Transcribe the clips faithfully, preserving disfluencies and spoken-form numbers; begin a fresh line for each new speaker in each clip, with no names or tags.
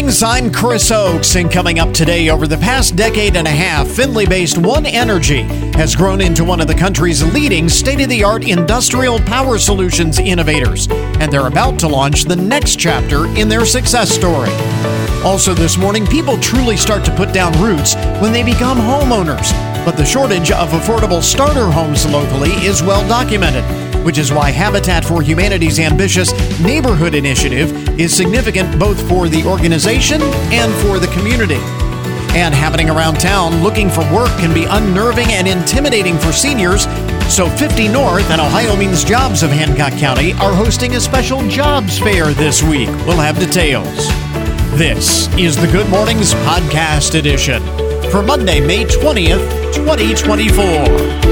mornings, I'm Chris Oakes, and coming up today, over the past decade and a half, Findlay-based One Energy has grown into one of the country's leading state-of-the-art industrial power solutions innovators, and they're about to launch the next chapter in their success story. Also this morning, people truly start to put down roots when they become homeowners, but the shortage of affordable starter homes locally is well documented, which is why Habitat for Humanity's ambitious neighborhood initiative is significant both for the organization and for the community. And happening around town, looking for work can be unnerving and intimidating for seniors, so fifty North and Ohio Means Jobs of Hancock County are hosting a special jobs fair this week. We'll have details. This is the Good Mornings Podcast Edition for Monday, May twentieth, twenty twenty-four.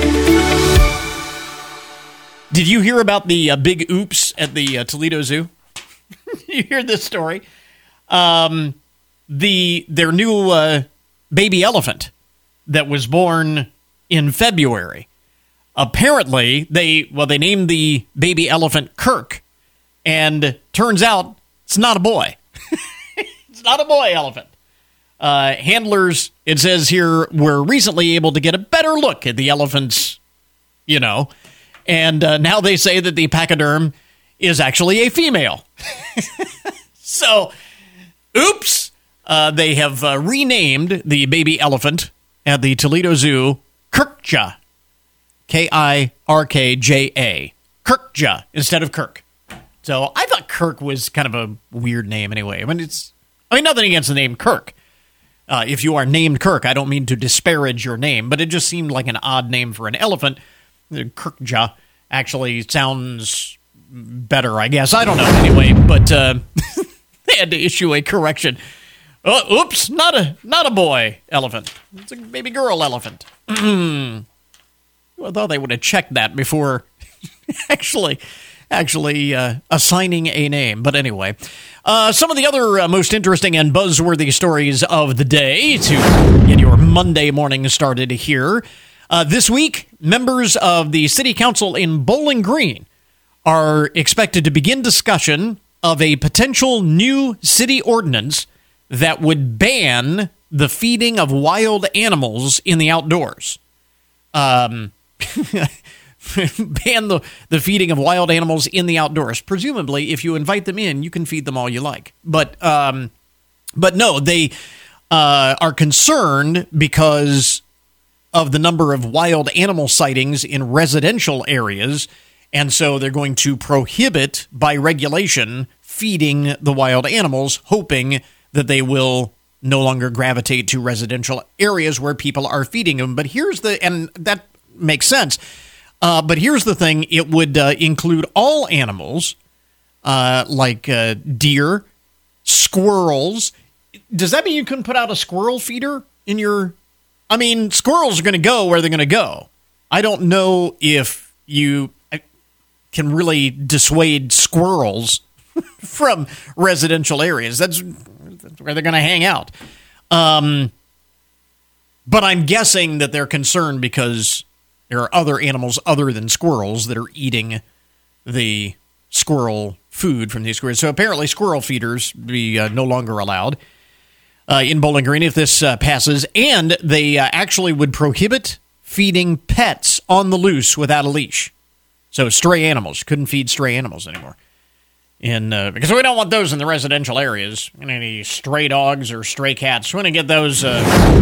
Did you hear about the uh, big oops at the uh, Toledo Zoo? You hear this story? Um, the their new uh, baby elephant that was born in February. Apparently, they well they named the baby elephant Kirk, and turns out it's not a boy. It's not a boy elephant. Uh, handlers, it says here, were recently able to get a better look at the elephant's, you know. And uh, now they say that the pachyderm is actually a female. So, oops. Uh, they have uh, renamed the baby elephant at the Toledo Zoo Kirkja. K I R K J A. Kirkja instead of Kirk. So I thought Kirk was kind of a weird name anyway. I mean, it's, I mean, nothing against the name Kirk. Uh, if you are named Kirk, I don't mean to disparage your name, but it just seemed like an odd name for an elephant. Kirkja actually sounds better, I guess. I don't know anyway, but uh, they had to issue a correction. Oh, oops, not a not a boy elephant. It's a baby girl elephant. I thought they would have checked that before actually actually uh, assigning a name. But anyway, uh, some of the other uh, most interesting and buzzworthy stories of the day to get your Monday morning started here. Uh, this week, members of the City Council in Bowling Green are expected to begin discussion of a potential new city ordinance that would ban the feeding of wild animals in the outdoors. Um, ban the, the feeding of wild animals in the outdoors. Presumably, if you invite them in, you can feed them all you like. But, um, but no, they uh, are concerned because of the number of wild animal sightings in residential areas, and so they're going to prohibit, by regulation, feeding the wild animals, hoping that they will no longer gravitate to residential areas where people are feeding them. But here's the, and that makes sense, uh, but here's the thing, it would uh, include all animals, uh, like uh, deer, squirrels. Does that mean you couldn't put out a squirrel feeder in your... I mean, squirrels are going to go where they're going to go. I don't know if you can really dissuade squirrels from residential areas. That's, that's where they're going to hang out. Um, but I'm guessing that they're concerned because there are other animals other than squirrels that are eating the squirrel food from these squirrels. So apparently squirrel feeders be uh, no longer allowed. Uh, in Bowling Green, if this uh, passes, and they uh, actually would prohibit feeding pets on the loose without a leash. So stray animals, couldn't feed stray animals anymore. In uh, because we don't want those in the residential areas. Any stray dogs or stray cats, we want to get those, uh,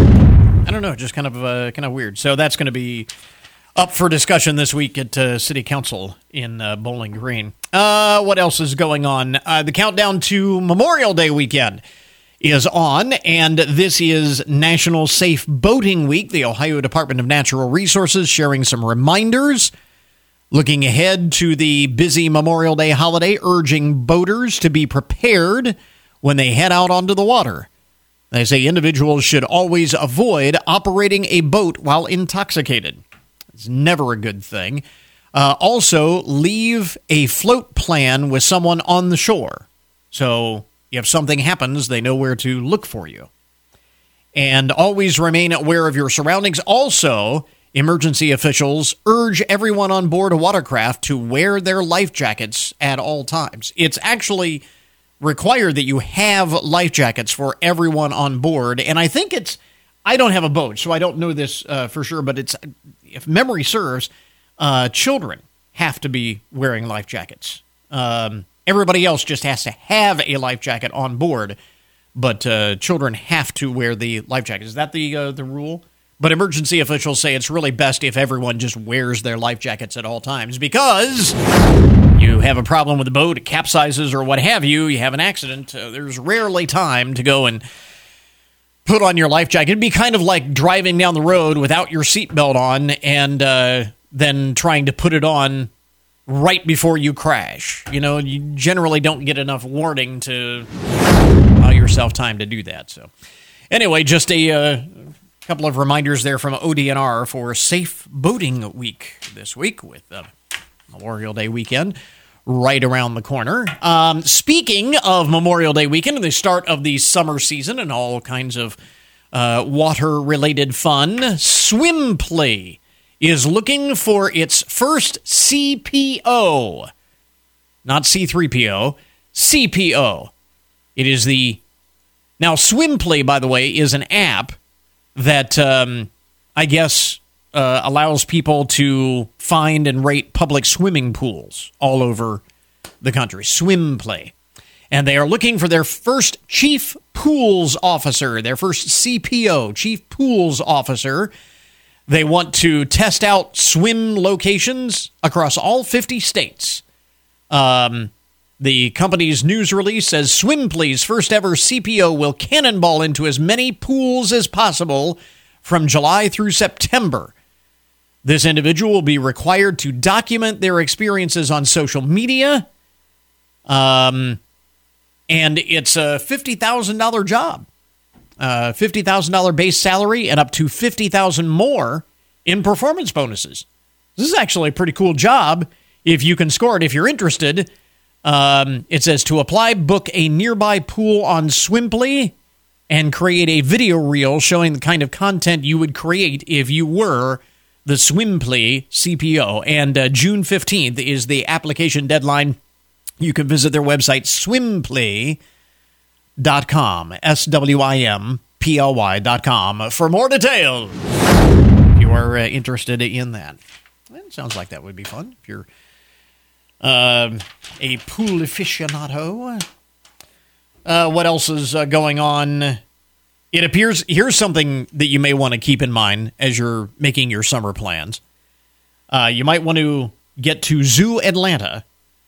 I don't know, just kind of uh, kind of weird. So that's going to be up for discussion this week at uh, City Council in uh, Bowling Green. Uh, what else is going on? Uh, the countdown to Memorial Day weekend is on, and this is National Safe Boating Week. The Ohio Department of Natural Resources sharing some reminders, looking ahead to the busy Memorial Day holiday, urging boaters to be prepared when they head out onto the water. They say individuals should always avoid operating a boat while intoxicated. It's never a good thing. Uh, also, leave a float plan with someone on the shore. So if something happens, they know where to look for you. And always remain aware of your surroundings. Also, emergency officials urge everyone on board a watercraft to wear their life jackets at all times. It's actually require that you have life jackets for everyone on board. And I think it's, I don't have a boat, so I don't know this uh, for sure, but it's, if memory serves, uh, children have to be wearing life jackets. Um, everybody else just has to have a life jacket on board, but uh, children have to wear the life jacket. Is that the uh, the rule? But emergency officials say it's really best if everyone just wears their life jackets at all times, because you have a problem with the boat, it capsizes or what have you, you have an accident, uh, there's rarely time to go and put on your life jacket. It'd be kind of like driving down the road without your seatbelt on and uh, then trying to put it on right before you crash. You know, you generally don't get enough warning to allow yourself time to do that. So anyway, just a uh, couple of reminders there from O D N R for Safe Boating Week this week with uh, Memorial Day weekend right around the corner. Um, speaking of Memorial Day weekend and the start of the summer season and all kinds of uh, water-related fun, SwimPlay is looking for its first C P O. Not C three P O, C P O. It is the... Now, SwimPlay, by the way, is an app that um, I guess uh, allows people to find and rate public swimming pools all over the country. SwimPlay. And they are looking for their first chief pools officer, their first C P O, chief pools officer. They want to test out swim locations across all fifty states. Um, the company's news release says SwimPlay's first ever C P O will cannonball into as many pools as possible from July through September. This individual will be required to document their experiences on social media. Um, and it's a fifty thousand dollars job. Uh, fifty thousand dollars base salary and up to fifty thousand dollars more in performance bonuses. This is actually a pretty cool job if you can score it. If you're interested, um, it says to apply, book a nearby pool on SwimPlay and create a video reel showing the kind of content you would create if you were the SwimPlay C P O. And uh, June fifteenth is the application deadline. You can visit their website, swimplay dot com, S W I M P L Y dot com, for more details if you are uh, interested in that. It sounds like that would be fun if you're uh, a pool aficionado. Uh, what else is uh, going on? It appears, here's something that you may want to keep in mind as you're making your summer plans. Uh, you might want to get to Zoo Atlanta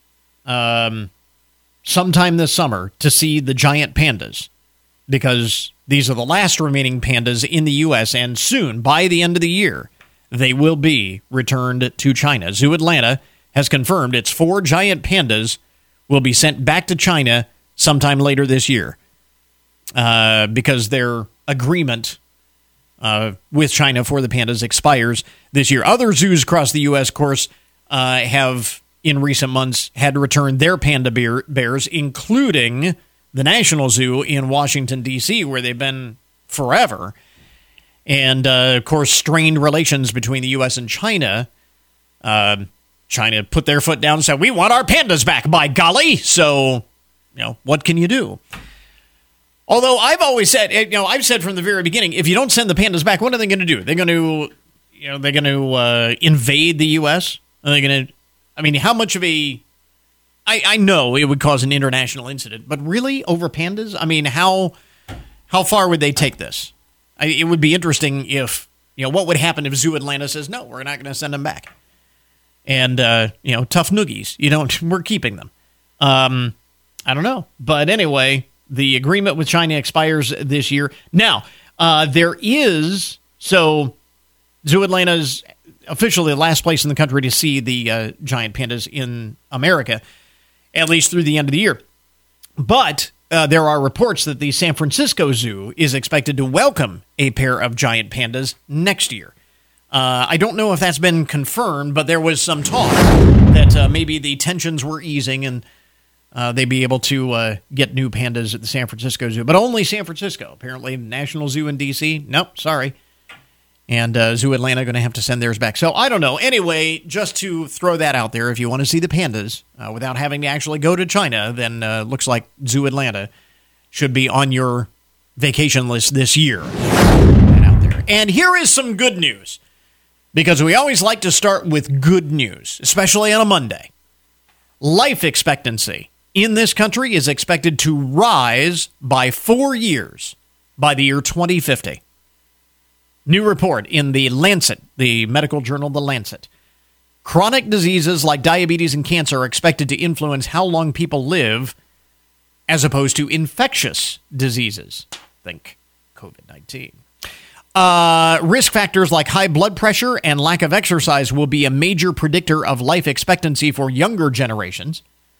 um, sometime this summer to see the giant pandas, because these are the last remaining pandas in the U S, and soon, by the end of the year, they will be returned to China. Zoo Atlanta has confirmed its four giant pandas will be sent back to China sometime later this year, uh, because their agreement uh, with China for the pandas expires this year. Other zoos across the U S, of course, uh, have in recent months had to return their panda bear- bears, including the National Zoo in Washington, D C, where they've been forever. And, uh, of course, strained relations between the U S and China. Uh, China put their foot down and said, we want our pandas back, by golly. So, you know, what can you do? Although I've always said, you know, I've said from the very beginning, if you don't send the pandas back, what are they going to do? They're going to, you know, they're going to uh, invade the U S? Are they going to, I mean, how much of a, I, I know it would cause an international incident, but really over pandas? I mean, how how far would they take this? I, it would be interesting if, you know, what would happen if Zoo Atlanta says, no, we're not going to send them back. And, uh, you know, tough noogies. You don't, we're keeping them. Um, I don't know. But anyway, the agreement with China expires this year. Now, uh, there is, so Zoo Atlanta is officially the last place in the country to see the uh, giant pandas in America, at least through the end of the year. But uh, there are reports that the San Francisco Zoo is expected to welcome a pair of giant pandas next year. Uh, I don't know if that's been confirmed, but there was some talk that uh, maybe the tensions were easing and uh, they'd be able to uh, get new pandas at the San Francisco Zoo. But only San Francisco. Apparently, National Zoo in D C, nope, sorry. And uh, Zoo Atlanta going to have to send theirs back. So I don't know. Anyway, just to throw that out there, if you want to see the pandas uh, without having to actually go to China, then uh, looks like Zoo Atlanta should be on your vacation list this year. Out there. And here is some good news, because we always like to start with good news, especially on a Monday. Life expectancy in this country is expected to rise by four years by the year twenty fifty. New report in the Lancet, the medical journal The Lancet. Chronic diseases like diabetes and cancer are expected to influence how long people live, as opposed to infectious diseases. Think covid nineteen. Uh, risk factors like high blood pressure and lack of exercise will be a major predictor of life expectancy for younger generations.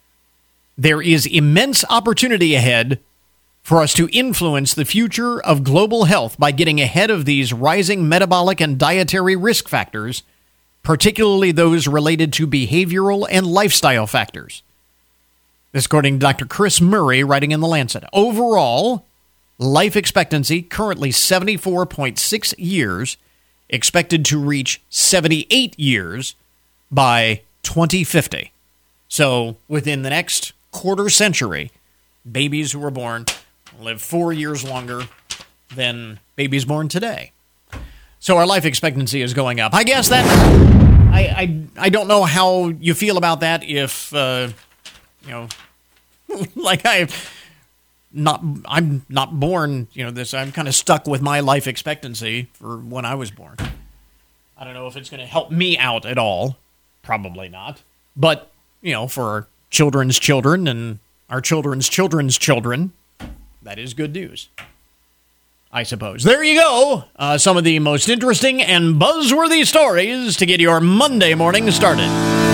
There is immense opportunity ahead for us to influence the future of global health by getting ahead of these rising metabolic and dietary risk factors, particularly those related to behavioral and lifestyle factors. This according to Doctor Chris Murray, writing in The Lancet. Overall, life expectancy, currently seventy-four point six years, expected to reach seventy-eight years by twenty fifty. So, within the next quarter century, babies who were born live four years longer than babies born today. So our life expectancy is going up. I guess that I I, I don't know how you feel about that. If uh, you know, like I not I'm not born. You know, this I'm kind of stuck with my life expectancy for when I was born. I don't know if it's going to help me out at all. Probably not. But you know, for our children's children and our children's children's children, that is good news, I suppose. There you go. Uh, some of the most interesting and buzzworthy stories to get your Monday morning started.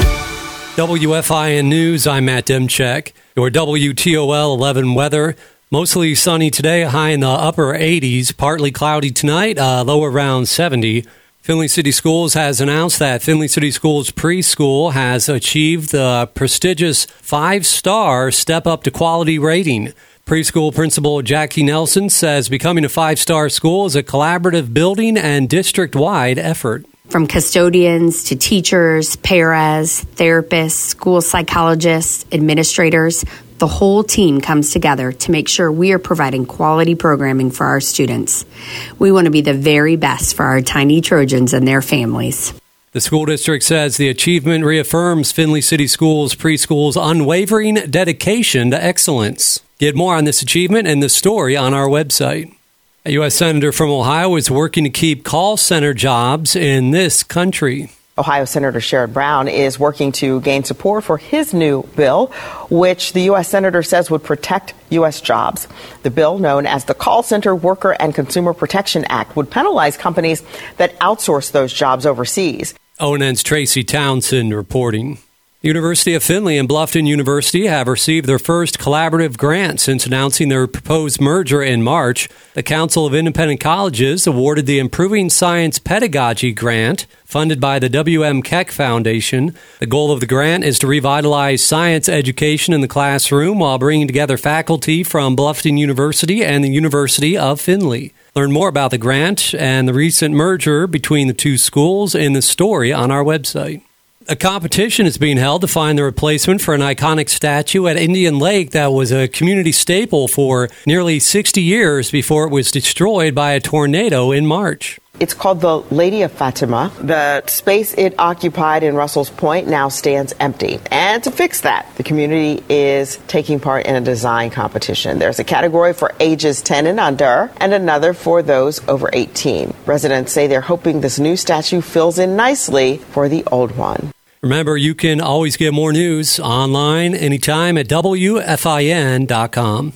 W F I N News, I'm Matt Demchek. Your W T O L eleven weather. Mostly sunny today, high in the upper eighties. Partly cloudy tonight, uh, low around seventy. Findlay City Schools has announced that Findlay City Schools preschool has achieved the prestigious five-star Step Up to Quality rating. Preschool principal Jackie Nelson says becoming a five-star school is a collaborative building and district-wide effort.
From custodians to teachers, paras, therapists, school psychologists, administrators, the whole team comes together to make sure we are providing quality programming for our students. We want to be the very best for our tiny Trojans and their families.
The school district says the achievement reaffirms Findlay City Schools preschool's unwavering dedication to excellence. Get more on this achievement and the story on our website. A U S Senator from Ohio is working to keep call center jobs in this country.
Ohio Senator Sherrod Brown is working to gain support for his new bill, which the U S Senator says would protect U S jobs. The bill, known as the Call Center Worker and Consumer Protection Act, would penalize companies that outsource those jobs overseas.
O N N's Tracy Townsend reporting. The University of Findlay and Bluffton University have received their first collaborative grant since announcing their proposed merger in March. The Council of Independent Colleges awarded the Improving Science Pedagogy Grant, funded by the W M Keck Foundation. The goal of the grant is to revitalize science education in the classroom while bringing together faculty from Bluffton University and the University of Findlay. Learn more about the grant and the recent merger between the two schools in the story on our website. A competition is being held to find the replacement for an iconic statue at Indian Lake that was a community staple for nearly sixty years before it was destroyed by a tornado in March.
It's called the Lady of Fatima. The space it occupied in Russell's Point now stands empty. And to fix that, the community is taking part in a design competition. There's a category for ages ten and under and another for those over eighteen. Residents say they're hoping this new statue fills in nicely for the old one.
Remember, you can always get more news online anytime at W F I N dot com.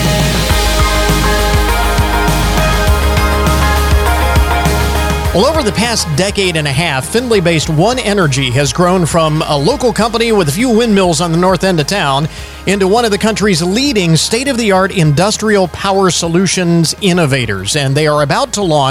Well, over the past decade and a half, Findlay-based One Energy has grown from a local company with a few windmills on the north end of town into one of the country's leading state-of-the-art industrial power solutions innovators. And they are about to launch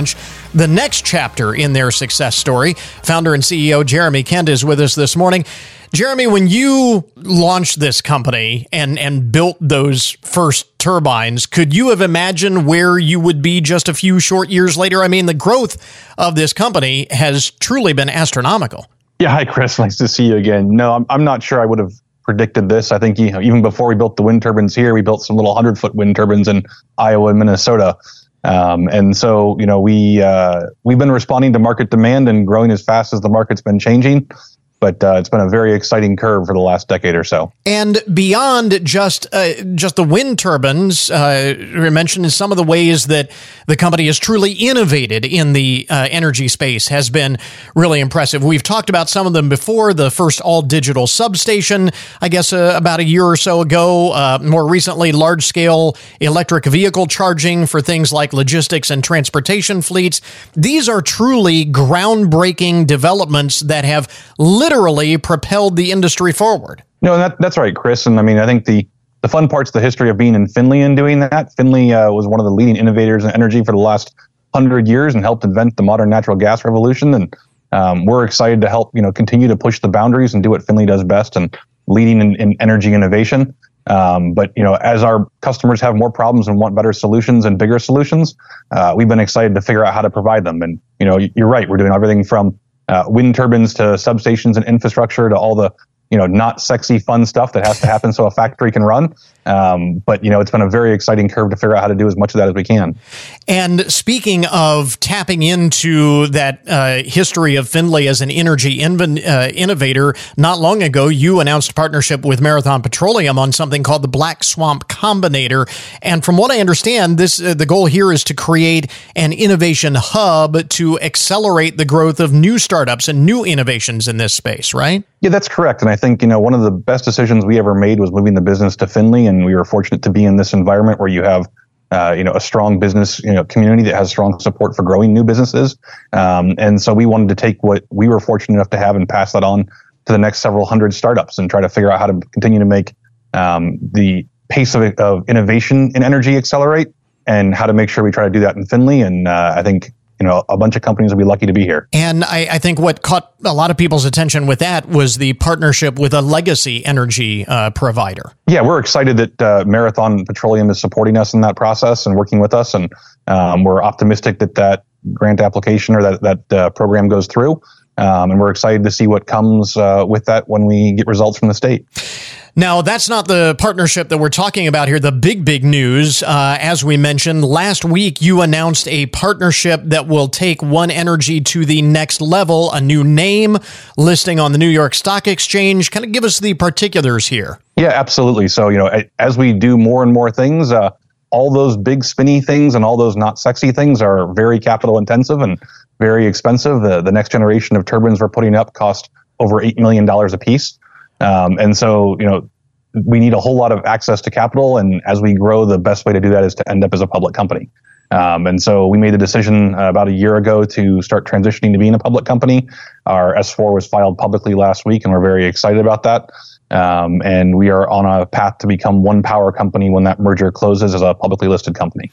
the next chapter in their success story. Founder and C E O Jeremy Kent is with us this morning. Jeremy, when you launched this company and, and built those first turbines, could you have imagined where you would be just a few short years later? I mean, the growth of this company has truly been astronomical.
Yeah, hi, Chris. Nice to see you again. No, I'm, I'm not sure I would have predicted this. I think you know, even before we built the wind turbines here, we built some little hundred-foot wind turbines in Iowa and Minnesota. Um, and so, you know, we, uh, we've been responding to market demand and growing as fast as the market's been changing. But uh, it's been a very exciting curve for the last decade or so.
And beyond just uh, just the wind turbines, uh, you mentioned some of the ways that the company has truly innovated in the uh, energy space has been really impressive. We've talked about some of them before. The first all-digital substation, I guess, uh, about a year or so ago. Uh, more recently, large-scale electric vehicle charging for things like logistics and transportation fleets. These are truly groundbreaking developments that have literally literally propelled the industry forward.
No, that, that's right, Chris. And I mean, I think the, the fun part's the history of being in Findlay and doing that. Findlay uh, was one of the leading innovators in energy for the last hundred years and helped invent the modern natural gas revolution. And um, we're excited to help, you know, continue to push the boundaries and do what Findlay does best and leading in, in energy innovation. Um, but, you know, as our customers have more problems and want better solutions and bigger solutions, uh, we've been excited to figure out how to provide them. And, you know, you're right. We're doing everything from Uh, wind turbines to substations and infrastructure to all the, you know, not sexy fun stuff that has to happen so a factory can run. Um, but, you know, it's been a very exciting curve to figure out how to do as much of that as we can.
And speaking of tapping into that uh, history of Findlay as an energy inv- uh, innovator, not long ago, you announced a partnership with Marathon Petroleum on something called the Black Swamp Combinator. And from what I understand, this uh, the goal here is to create an innovation hub to accelerate the growth of new startups and new innovations in this space, right?
Yeah, that's correct. And I think, you know, one of the best decisions we ever made was moving the business to Findlay. And we were fortunate to be in this environment where you have, uh, you know, a strong business, you know, community that has strong support for growing new businesses. Um, and so we wanted to take what we were fortunate enough to have and pass that on to the next several hundred startups and try to figure out how to continue to make um, the pace of, of innovation in energy accelerate and how to make sure we try to do that in Findlay. And uh, I think, you know, a bunch of companies will be lucky to be here.
And I, I think what caught a lot of people's attention with that was the partnership with a legacy energy uh, provider.
Yeah, we're excited that uh, Marathon Petroleum is supporting us in that process and working with us. And um, we're optimistic that that grant application or that, that uh, program goes through. Um, and we're excited to see what comes uh, with that when we get results from the state.
Now, that's not the partnership that we're talking about here. The big, big news, uh, as we mentioned, last week you announced a partnership that will take One Energy to the next level, a new name, listing on the New York Stock Exchange. Kind of give us the particulars here.
Yeah, absolutely. So, you know, as we do more and more things, uh, all those big spinny things and all those not sexy things are very capital intensive and very expensive. The, the next generation of turbines we're putting up cost over eight million dollars a piece. Um, and so, you know, we need a whole lot of access to capital. And as we grow, the best way to do that is to end up as a public company. Um, and so we made the decision uh, about a year ago to start transitioning to being a public company. Our S four was filed publicly last week, and we're very excited about that. Um, and we are on a path to become one power company when that merger closes as a publicly listed company.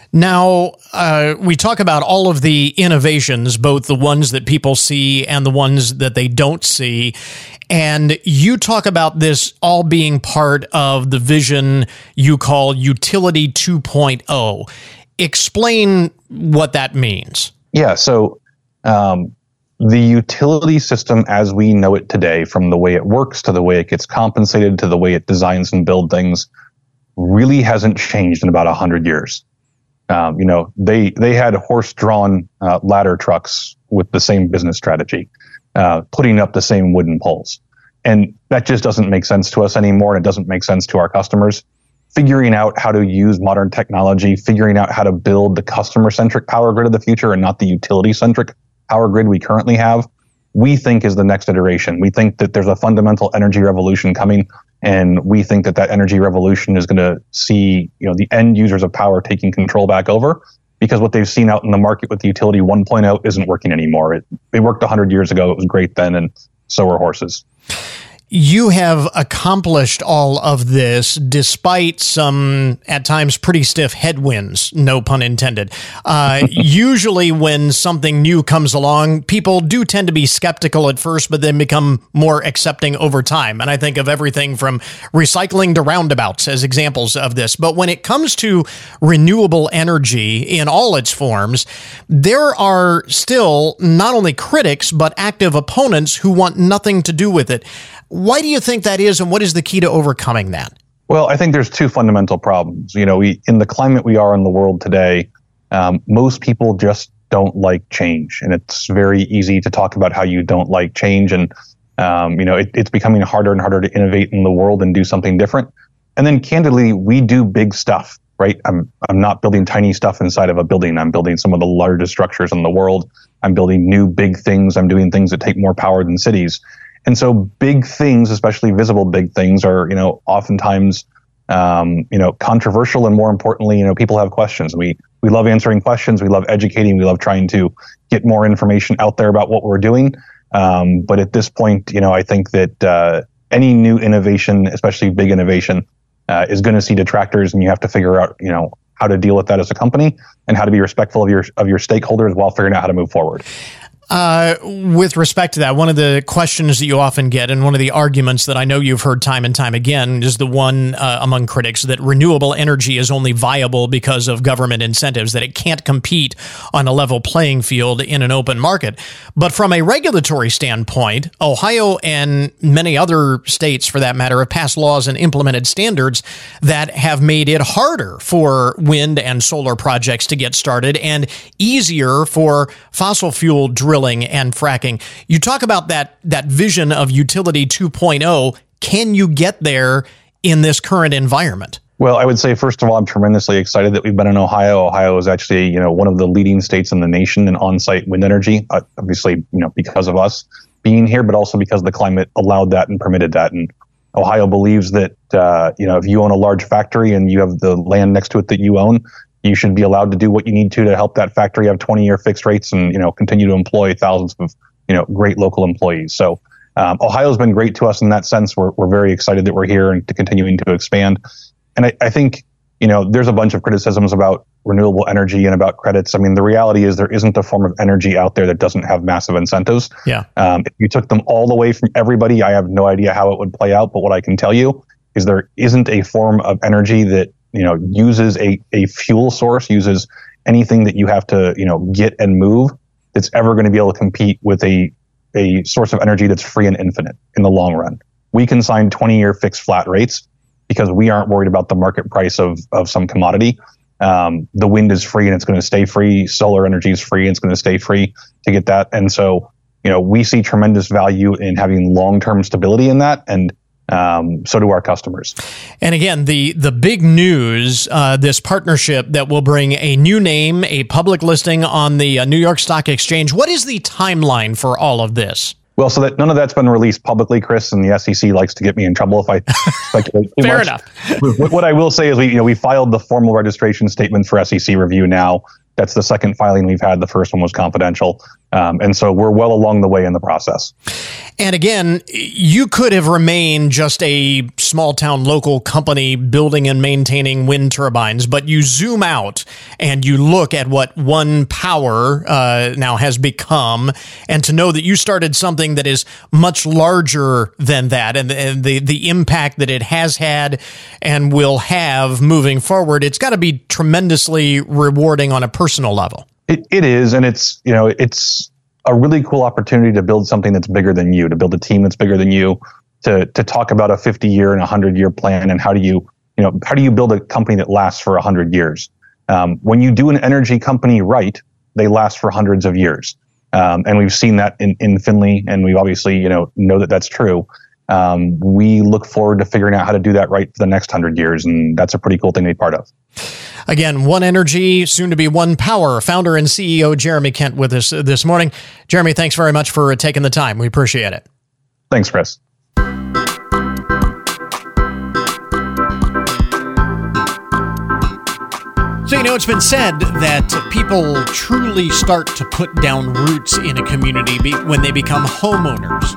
Now, uh, we talk about all of the innovations, both the ones that people see and the ones that they don't see. And you talk about this all being part of the vision you call Utility two point oh. Explain what that means.
Yeah, so um, the utility system as we know it today, from the way it works to the way it gets compensated to the way it designs and builds things, really hasn't changed in about one hundred years. Um, you know, they they had horse-drawn uh, ladder trucks with the same business strategy, uh, putting up the same wooden poles. And that just doesn't make sense to us anymore, and it doesn't make sense to our customers. Figuring out how to use modern technology, figuring out how to build the customer-centric power grid of the future and not the utility-centric power grid we currently have, we think is the next iteration. We think that there's a fundamental energy revolution coming, and we think that that energy revolution is going to see, you know, the end users of power taking control back over, because what they've seen out in the market with the utility one point oh isn't working anymore. It, it worked one hundred years ago. It was great then, and so were horses.
you have accomplished all of this despite some, at times, pretty stiff headwinds, no pun intended. Uh, usually when something new comes along, people do tend to be skeptical at first, but then become more accepting over time. And I think of everything from recycling to roundabouts as examples of this. But when it comes to renewable energy in all its forms, there are still not only critics, but active opponents who want nothing to do with it. Why do you think that is, and what is the key to overcoming that?
Well, I think there's two fundamental problems. You know, we in the climate we are in the world today, um, most people just don't like change, and it's very easy to talk about how you don't like change, and um, you know, it, it's becoming harder and harder to innovate in the world and do something different. And then, candidly, we do big stuff, right? I'm I'm not building tiny stuff inside of a building. I'm building some of the largest structures in the world. I'm building new big things. I'm doing things that take more power than cities. And so big things, especially visible big things, are, you know, oftentimes, um, you know, controversial, and more importantly, you know, people have questions. We we love answering questions. We love educating. We love trying to get more information out there about what we're doing. Um, but at this point, you know, I think that uh, any new innovation, especially big innovation, uh, is going to see detractors, and you have to figure out, you know, how to deal with that as a company and how to be respectful of your of your stakeholders while figuring out how to move forward.
Uh, with respect to that, one of the questions that you often get, and one of the arguments that I know you've heard time and time again, is the one uh, among critics that renewable energy is only viable because of government incentives, that it can't compete on a level playing field in an open market. But from a regulatory standpoint, Ohio and many other states, for that matter, have passed laws and implemented standards that have made it harder for wind and solar projects to get started and easier for fossil fuel drilling and fracking. You talk about that that vision of utility two point oh. Can you get there in this current environment?
Well, I would say, first of all, I'm tremendously excited that we've been in Ohio. Ohio is actually, you know, one of the leading states in the nation in on-site wind energy, uh, obviously, you know, because of us being here, but also because the climate allowed that and permitted that. And Ohio believes that, uh, you know, if you own a large factory and you have the land next to it that you own, you should be allowed to do what you need to to help that factory have twenty-year fixed rates and, you know, continue to employ thousands of, you know, great local employees. So um, Ohio's been great to us in that sense. We're we're very excited that we're here and to continuing to expand. And I, I think, you know, there's a bunch of criticisms about renewable energy and about credits. I mean, the reality is there isn't a form of energy out there that doesn't have massive incentives.
Yeah.
Um, if you took them all away from everybody, I have no idea how it would play out. But what I can tell you is there isn't a form of energy that, you know, uses a, a fuel source, uses anything that you have to, you know, get and move, that's ever going to be able to compete with a, a source of energy that's free and infinite in the long run. We can sign twenty-year fixed flat rates because we aren't worried about the market price of, of some commodity. Um, the wind is free and it's going to stay free. Solar energy is free and it's going to stay free to get that. And so, you know, we see tremendous value in having long-term stability in that. And Um, so do our customers.
And again, the the big news, uh, this partnership that will bring a new name, a public listing on the uh, New York Stock Exchange. What is the timeline for all of this?
Well, so that none of that's been released publicly, Chris, and the S E C likes to get me in trouble if I speculate too
Fair
much.
enough.
what, what I will say is we, you know, we filed the formal registration statement for S E C review now. That's the second filing we've had. The first one was confidential. Um, and so we're well along the way in the process.
And again, you could have remained just a small town local company building and maintaining wind turbines, but you zoom out and you look at what One Power uh, now has become, and to know that you started something that is much larger than that, and, and the, the impact that it has had and will have moving forward, it's got to be tremendously rewarding on a personal level.
It, it is, and it's, you know, it's a really cool opportunity to build something that's bigger than you, to build a team that's bigger than you, to to talk about a fifty year and a hundred year plan, and how do you, you know, how do you build a company that lasts for a hundred years? Um, when you do an energy company right, they last for hundreds of years, um, and we've seen that in in Finley, and we obviously, you know, know that that's true. Um, we look forward to figuring out how to do that right for the next hundred years, and that's a pretty cool thing to be part of.
Again, One Energy, soon to be One Power, founder and C E O Jeremy Kent with us this morning. Jeremy, thanks very much for taking the time. We appreciate it.
Thanks, Chris.
So, you know, it's been said that people truly start to put down roots in a community be- when they become homeowners.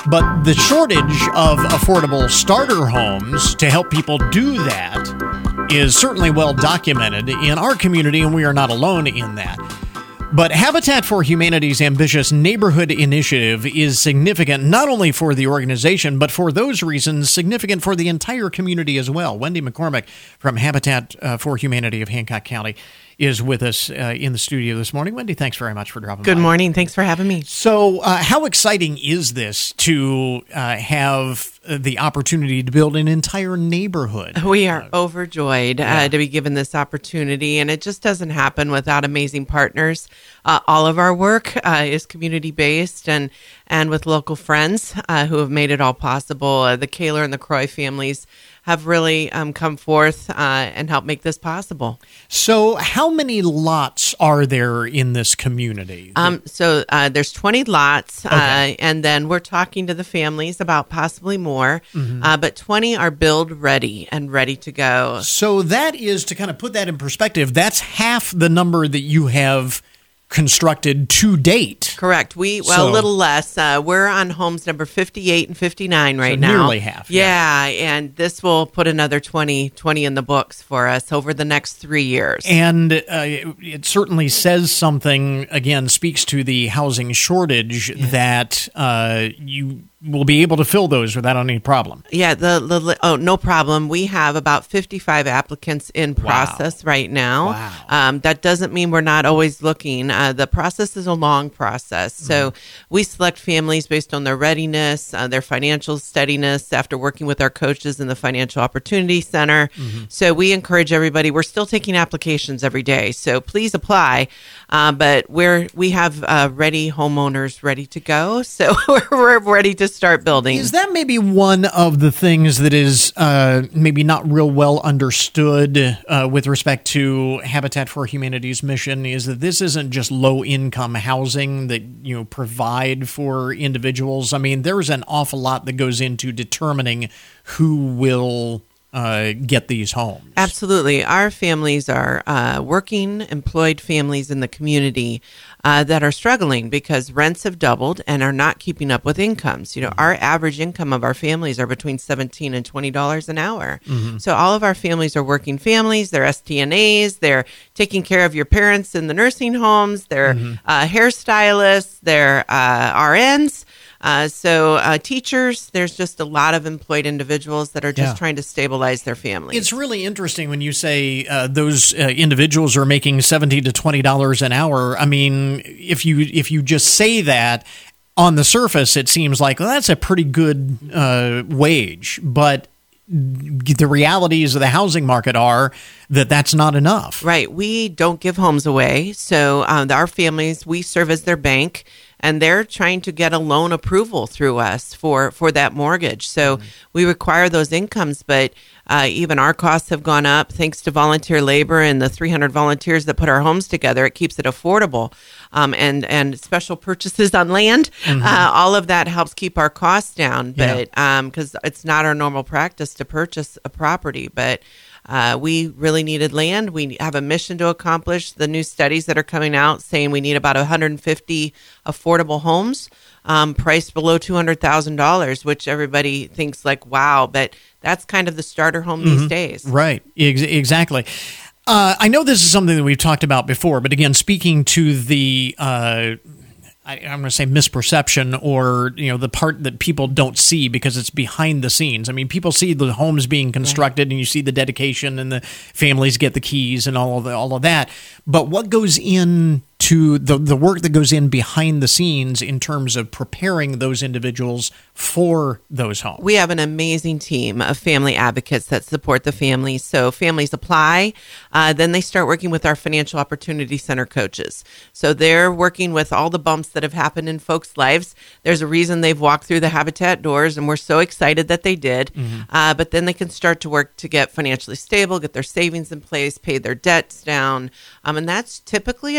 But the shortage of affordable starter homes to help people do that is certainly well documented in our community, and we are not alone in that. But Habitat for Humanity's ambitious neighborhood initiative is significant not only for the organization, but for those reasons, significant for the entire community as well. Wendy McCormick from Habitat uh, for Humanity of Hancock County is with us uh, in the studio this morning. Wendy, thanks very much for dropping by.
Good morning. Thanks for having me.
So uh, how exciting is this to uh, have the opportunity to build an entire neighborhood?
We are overjoyed
yeah.
uh, to be given this opportunity, and it just doesn't happen without amazing partners. Uh, all of our work uh, is community-based and, and with local friends uh, who have made it all possible. Uh, the Kaler and the Croy families have really um, come forth uh, and helped make this possible.
So how many lots are there in this community?
Um, so uh, there's twenty lots,
Okay.
uh, and then we're talking to the families about possibly more, mm-hmm. uh, but twenty are build ready and ready to go.
So that is, to kind of put that in perspective, that's half the number that you have constructed to date.
Correct. We well
So-
a little less. Uh, we're on homes number fifty-eight and fifty-nine right
So
now.
nearly half,
Yeah, and this will put another twenty, twenty in the books for us over the next three years.
And uh, it, it certainly says something, again, speaks to the housing shortage, that uh, you will be able to fill those without any problem.
Yeah, the, the oh no problem. We have about fifty-five applicants in process right now.
Wow.
Um, that doesn't mean we're not always looking. Uh, the process is a long process, so
Mm-hmm.
we select families based on their readiness, uh, their financial steadiness. After working with our coaches in the Financial Opportunity Center,
Mm-hmm.
so we encourage everybody. We're still taking applications every day, so please apply. Uh, but we're we have uh, ready homeowners ready to go, so we're, we're ready to start building.
Is that maybe one of the things that is uh, maybe not real well understood uh, with respect to Habitat for Humanity's mission, is that this isn't just low-income housing that you know provide for individuals? I mean, there's an awful lot that goes into determining who will uh, get these homes.
Absolutely. Our families are uh, working, employed families in the community uh, that are struggling because rents have doubled and are not keeping up with incomes. You know, our average income of our families are between seventeen and twenty dollars an hour. Mm-hmm. So all of our families are working families. They're S T N As. They're taking care of your parents in the nursing homes. They're mm-hmm. uh, hairstylists. They're uh, R Ns. Uh, so uh, teachers, there's just a lot of employed individuals that are just
Yeah.
trying to stabilize their families.
It's really interesting when you say uh, those uh, individuals are making seventy to twenty dollars an hour. I mean, if you if you just say that, on the surface, it seems like, well, that's a pretty good uh, wage. But the realities of the housing market are that that's not enough.
Right. We don't give homes away. So um, our families, we serve as their bank, and they're trying to get a loan approval through us for, for that mortgage. So mm-hmm. we require those incomes, but uh, even our costs have gone up thanks to volunteer labor and the three hundred volunteers that put our homes together. It keeps it affordable. Um, and, and special purchases on land, mm-hmm. uh, all of that helps keep our costs down. But because yeah. um, it's not our normal practice to purchase a property, but Uh, we really needed land. We have a mission to accomplish. The new studies that are coming out saying we need about one hundred fifty affordable homes um, priced below two hundred thousand dollars, which everybody thinks like, wow, but that's kind of the starter home mm-hmm. these days.
Right, Ex- exactly. Uh, I know this is something that we've talked about before, but again, speaking to the uh, I, I'm going to say misperception, or you know the part that people don't see because it's behind the scenes. I mean, people see the homes being constructed, right. and you see the dedication, and the families get the keys, and all of the, all of that. But what goes in to the the work that goes in behind the scenes in terms of preparing those individuals for those homes?
We have an amazing team of family advocates that support the families. So families apply, uh, then they start working with our Financial Opportunity Center coaches. So they're working with all the bumps that have happened in folks' lives. There's a reason they've walked through the Habitat doors, and we're so excited that they did. Mm-hmm. Uh, but then they can start to work to get financially stable, get their savings in place, pay their debts down. Um, and that's typically a two-year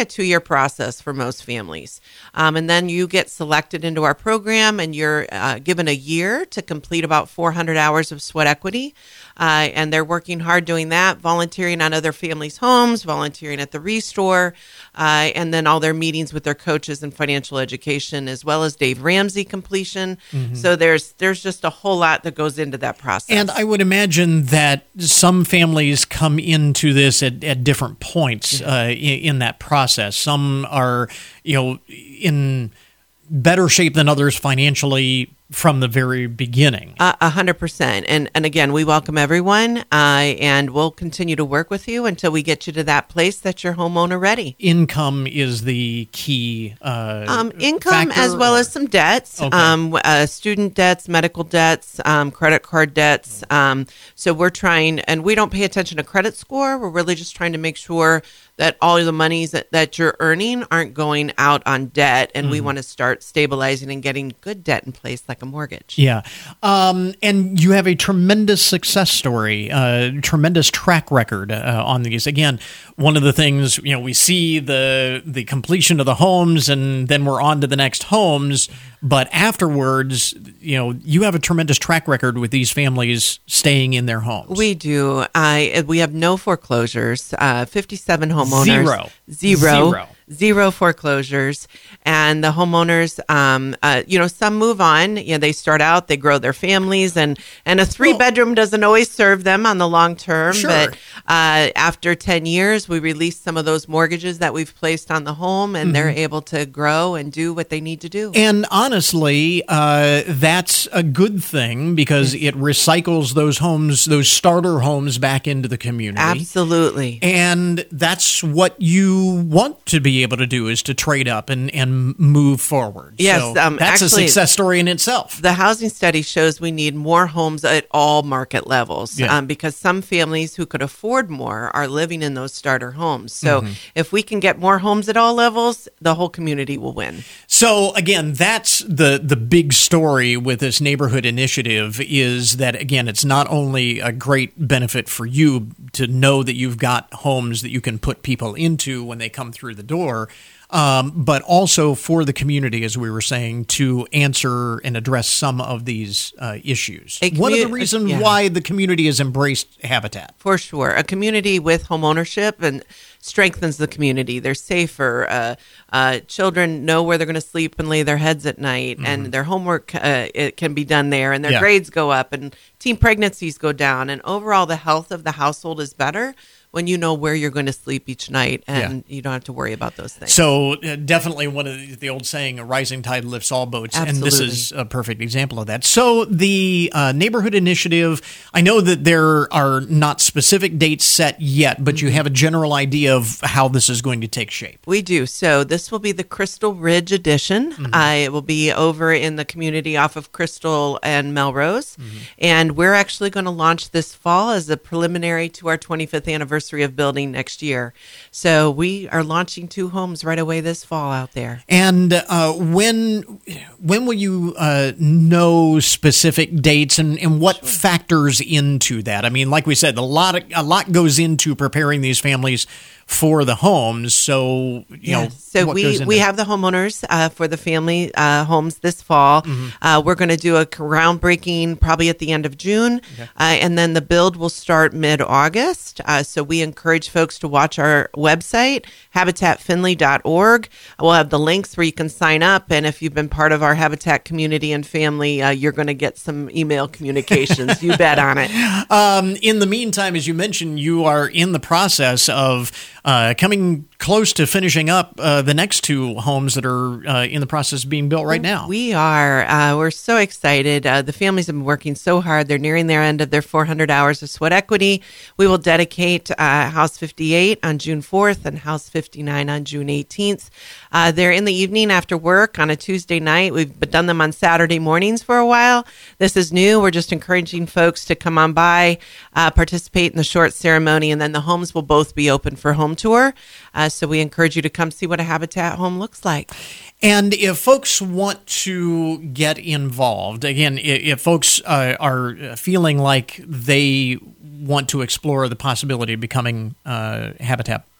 process for most families. Um, and then you get selected into our program, and you're uh, given a year to complete about four hundred hours of sweat equity. Uh, and they're working hard doing that, volunteering on other families' homes, volunteering at the Restore, uh, and then all their meetings with their coaches and financial education, as well as Dave Ramsey completion. Mm-hmm. So there's there's just a whole lot that goes into that process.
And I would imagine that some families come into this at, at different points uh, in, in that process. Some are, you know, in better shape than others financially from the very beginning.
A hundred percent. And and again, we welcome everyone, uh, and we'll continue to work with you until we get you to that place that you're homeowner ready.
Income is the key uh,
um, income
factor,
as well
or?
as some debts,
Okay.
um, uh, student debts, medical debts, um, credit card debts. Um, so we're trying, and we don't pay attention to credit score. We're really just trying to make sure that all of the monies that, that you're earning aren't going out on debt, and mm-hmm. we want to start stabilizing and getting good debt in place, like a mortgage.
Yeah. Um, and you have a tremendous success story, uh, tremendous track record uh, on these. Again, one of the things, you know, we see the the completion of the homes, and then we're on to the next homes. But afterwards, you know, you have a tremendous track record with these families staying in their homes.
We do. I we have no foreclosures. Uh, fifty-seven homeowners.
Zero.
Zero.
Zero.
Zero foreclosures, and the homeowners, um, uh, you know, some move on. You know, they start out, they grow their families, and and a three bedroom doesn't always serve them on the long term.
Sure.
But uh, after ten years, we release some of those mortgages that we've placed on the home, and mm-hmm. they're able to grow and do what they need to do.
And honestly, uh, that's a good thing because it recycles those homes, those starter homes, back into the community.
Absolutely.
And that's what you want to be able to do, is to trade up and, and move forward.
Yes,
so
um,
that's
actually,
a success story in itself.
The housing study shows we need more homes at all market levels,
yeah.
um, because some families who could afford more are living in those starter homes. So mm-hmm. if we can get more homes at all levels, the whole community will win.
So again, that's the the big story with this neighborhood initiative, is that, again, it's not only a great benefit for you to know that you've got homes that you can put people into when they come through the door, Um, but also for the community, as we were saying, to answer and address some of these uh, issues.
Commu-
One of the reasons
yeah.
why the community has embraced Habitat.
For sure. A community with home ownership and strengthens the community. They're safer. Uh, uh, children know where they're going to sleep and lay their heads at night, mm-hmm. and their homework uh, it can be done there, and their
yeah.
grades go up, and teen pregnancies go down, and overall the health of the household is better when you know where you're going to sleep each night, and yeah. you don't have to worry about those things.
So uh, definitely one of the, the old saying, a rising tide lifts all boats.
Absolutely.
And this is a perfect example of that. So the uh, neighborhood initiative, I know that there are not specific dates set yet, but mm-hmm. you have a general idea of how this is going to take shape.
We do. So this will be the Crystal Ridge edition. Mm-hmm. Uh, it will be over in the community off of Crystal and Melrose. Mm-hmm. And we're actually going to launch this fall as a preliminary to our twenty-fifth anniversary of building next year. So we are launching two homes right away this fall out there.
And uh, when when will you uh, know specific dates, and, and what sure. factors into that? I mean, like we said, a lot of, a lot goes into preparing these families for the homes. So, you
yeah.
know,
so
what
we,
goes into
we have the homeowners uh, for the family uh, homes this fall. Mm-hmm. Uh, we're going to do a groundbreaking probably at the end of June. Okay. Uh, and then the build will start mid-August. Uh, so we encourage folks to watch our website, habitat finley dot org. We'll have the links where you can sign up. And if you've been part of our Habitat community and family, uh, you're going to get some email communications. You bet on it.
Um, in the meantime, as you mentioned, you are in the process of uh, coming close to finishing up uh, the next two homes that are uh, in the process of being built right now.
We are. Uh, we're so excited. Uh, the families have been working so hard. They're nearing their end of their four hundred hours of sweat equity. We will dedicate uh, House fifty-eight on June fourth and House fifty-nine on June eighteenth. Uh, they're in the evening after work on a Tuesday night. We've done them on Saturday mornings for a while. This is new. We're just encouraging folks to come on by, uh, participate in the short ceremony, and then the homes will both be open for home tour. Uh, so we encourage you to come see what a Habitat home looks like.
And if folks want to get involved, again, if, if folks uh, are feeling like they want to explore the possibility of becoming uh, Habitat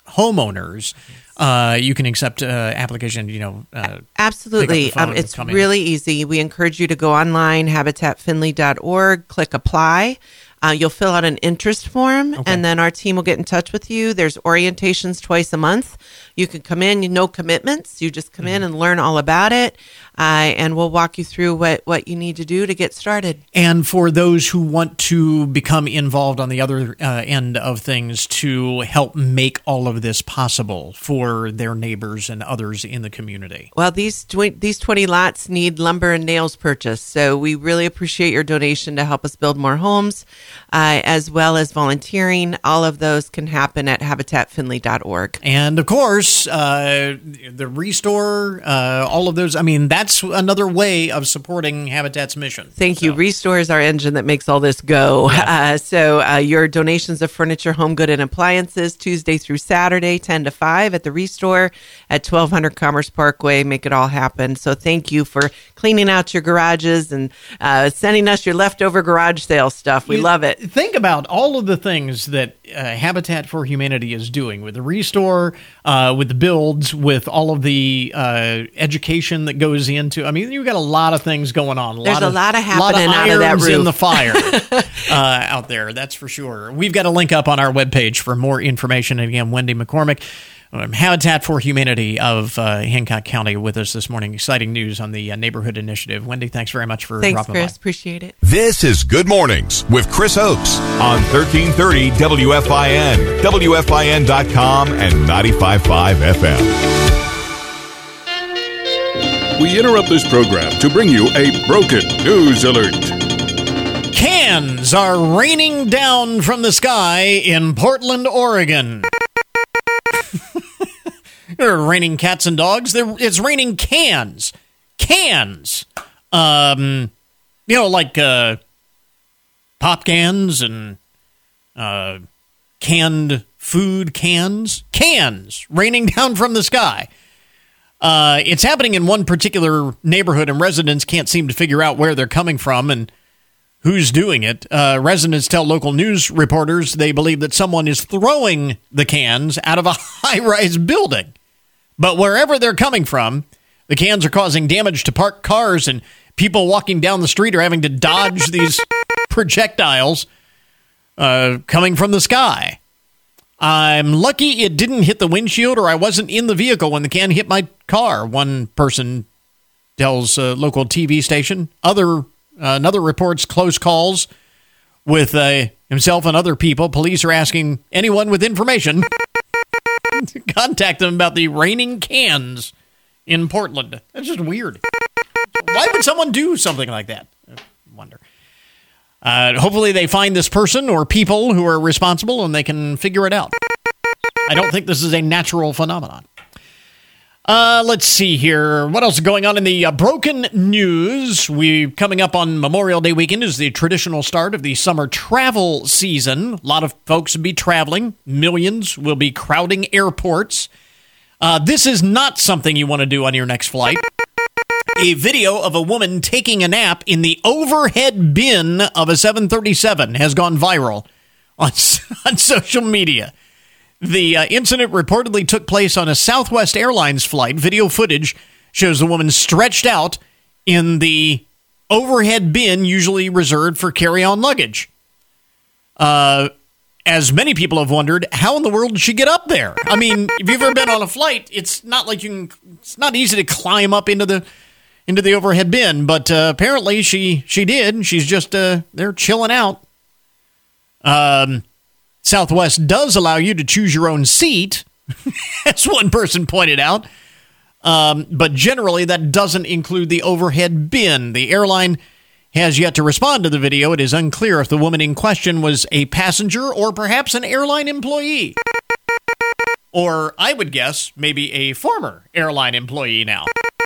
homeowners, uh, you can accept uh, application, you know. Uh,
Absolutely. Um, it's really easy. We encourage you to go online, habitat finley dot org, click apply. Uh, you'll fill out an interest form, okay. and then our team will get in touch with you. There's orientations twice a month. You can come in, no commitments. You just come mm-hmm. in and learn all about it, uh, and we'll walk you through what, what you need to do to get started.
And for those who want to become involved on the other uh, end of things to help make all of this possible for their neighbors and others in the community.
Well, these tw- these twenty lots need lumber and nails purchased, so we really appreciate your donation to help us build more homes. Uh, as well as volunteering. All of those can happen at habitat finley dot org.
And, of course, uh, the Restore, uh, all of those. I mean, that's another way of supporting Habitat's mission.
Thank
so.
you. Restore is our engine that makes all this go. Yeah. Uh, so uh, your donations of furniture, home good, and appliances, Tuesday through Saturday, ten to five at the Restore at twelve hundred Commerce Parkway. Make it all happen. So thank you for cleaning out your garages and uh, sending us your leftover garage sale stuff. We you, love it.
Think about all of the things that uh, Habitat for Humanity is doing with the Restore, uh, with the builds, with all of the uh, education that goes into. I mean, you've got a lot of things going on. A
There's
lot
a
of,
lot of happening
lot of
out of that roof.
in the fire uh, out there. That's for sure. We've got a link up on our webpage for more information. And again, Wendy McCormick, Um, Habitat for Humanity of uh, Hancock County with us this morning. Exciting news on the uh, neighborhood initiative. Wendy, thanks very much for
thanks,
dropping
Chris.
by.
Appreciate it.
This is Good Mornings with Chris Oakes on thirteen thirty W F I N, W F I N dot com, and ninety-five point five F M.
We interrupt this program to bring you a broken news alert.
Cans are raining down from the sky in Portland, Oregon. They're raining cats and dogs. They're, it's raining cans. Cans. Um, you know, like uh, pop cans and uh, canned food cans. Cans raining down from the sky. Uh, it's happening in one particular neighborhood, and residents can't seem to figure out where they're coming from and who's doing it. Uh, residents tell local news reporters they believe that someone is throwing the cans out of a high-rise building. But wherever they're coming from, the cans are causing damage to parked cars, and people walking down the street are having to dodge these projectiles uh, coming from the sky. I'm lucky it didn't hit the windshield, or I wasn't in the vehicle when the can hit my car, one person tells a local T V station. Other uh, another reports close calls with uh, himself and other people. Police are asking anyone with information to contact them about the raining cans in Portland. That's just weird. Why would someone do something like that? I wonder. Uh, hopefully they find this person or people who are responsible and they can figure it out. I don't think this is a natural phenomenon. Uh, let's see here. What else is going on in the uh, broken news? We coming up on Memorial Day weekend is the traditional start of the summer travel season. A lot of folks will be traveling. Millions will be crowding airports. Uh, this is not something you want to do on your next flight. A video of a woman taking a nap in the overhead bin of a seven thirty-seven has gone viral on, on social media. The uh, incident reportedly took place on a Southwest Airlines flight. Video footage shows the woman stretched out in the overhead bin usually reserved for carry-on luggage. Uh, as many people have wondered, how in the world did she get up there? I mean, if you've ever been on a flight, it's not like you can. It's not easy to climb up into the into the overhead bin, but uh, apparently she she did. She's just uh, there chilling out. Um. Southwest does allow you to choose your own seat, as one person pointed out. Um, but generally, that doesn't include the overhead bin. The airline has yet to respond to the video. It is unclear if the woman in question was a passenger or perhaps an airline employee. Or, I would guess, maybe a former airline employee now.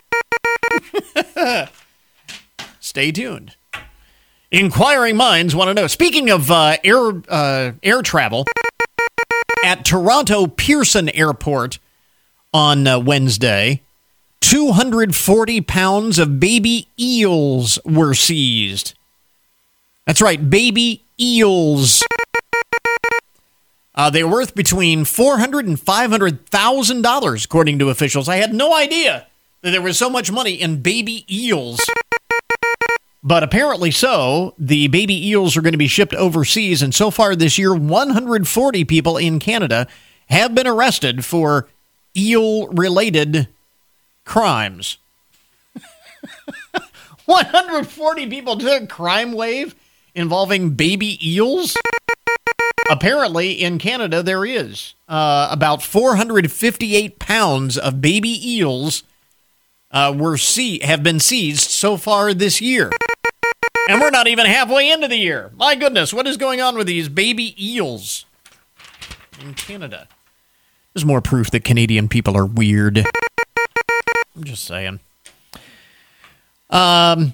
Stay tuned. Inquiring minds want to know. Speaking of uh, air uh, air travel, at Toronto Pearson Airport on uh, Wednesday, two hundred forty pounds of baby eels were seized. That's right, baby eels. Uh, they were worth between four hundred thousand dollars and five hundred thousand dollars, according to officials. I had no idea that there was so much money in baby eels. But apparently so. The baby eels are going to be shipped overseas, and so far this year, one hundred forty people in Canada have been arrested for eel-related crimes. one hundred forty people did a crime wave involving baby eels? Apparently, in Canada, there is uh, about four hundred fifty-eight pounds of baby eels uh, were see- have been seized so far this year. And we're not even halfway into the year. My goodness, what is going on with these baby eels in Canada? There's more proof that Canadian people are weird. I'm just saying. Um,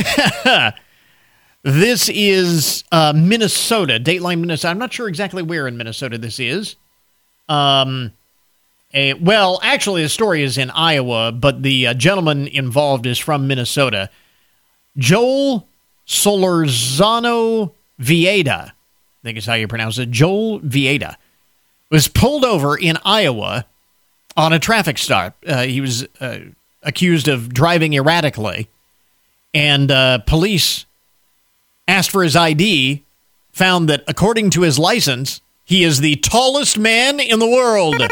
this is uh, Minnesota, Dateline, Minnesota. I'm not sure exactly where in Minnesota this is. Um, a, well, actually, the story is in Iowa, but the uh, gentleman involved is from Minnesota. Joel Solorzano Vieda, I think is how you pronounce it. Joel Vieda was pulled over in Iowa on a traffic stop. Uh, he was uh, accused of driving erratically, and uh, police asked for his I D, found that according to his license, he is the tallest man in the world.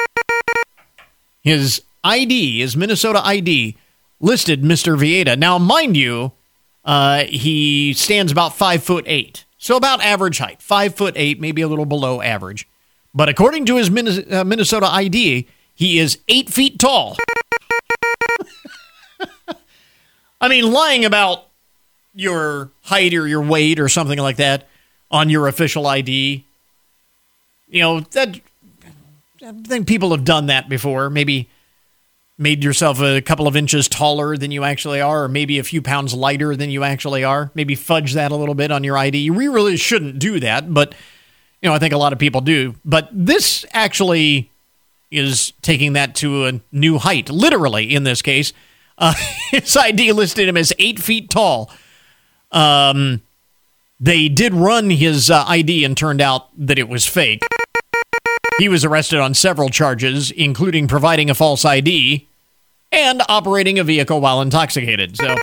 His I D, his Minnesota I D, listed Mister Vieda. Now, mind you, uh, he stands about five foot eight, so about average height, five foot eight, maybe a little below average. But according to his Minnesota I D, he is eight feet tall. I mean, lying about your height or your weight or something like that on your official I D, you know, that I think people have done that before. Maybe made yourself a couple of inches taller than you actually are, or maybe a few pounds lighter than you actually are. Maybe fudge that a little bit on your I D. We really shouldn't do that, but you know, I think a lot of people do. But this actually is taking that to a new height, literally in this case. Uh, his I D listed him as eight feet tall. Um, they did run his uh, I D and turned out that it was fake. He was arrested on several charges, including providing a false I D and operating a vehicle while intoxicated. So,